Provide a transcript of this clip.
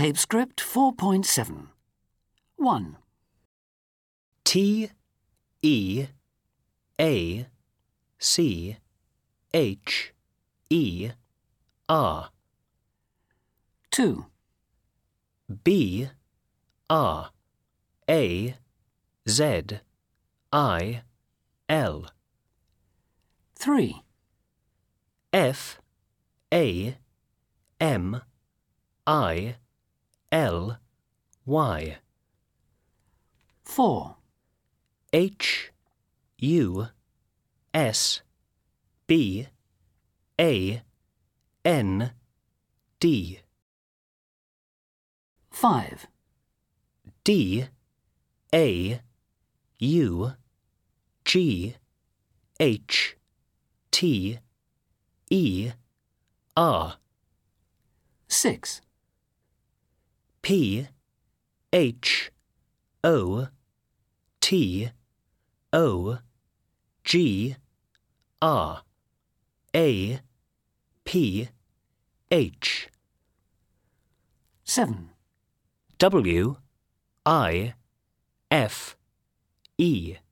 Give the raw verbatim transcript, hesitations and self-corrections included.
Tape script four point seven. one. T E A C H E R. two. B R A Z I L. three. F A M I L Y. four. H U S B A N D. five. D A U G H T E R. six. P H O T O G R A P H. seven. W I F E.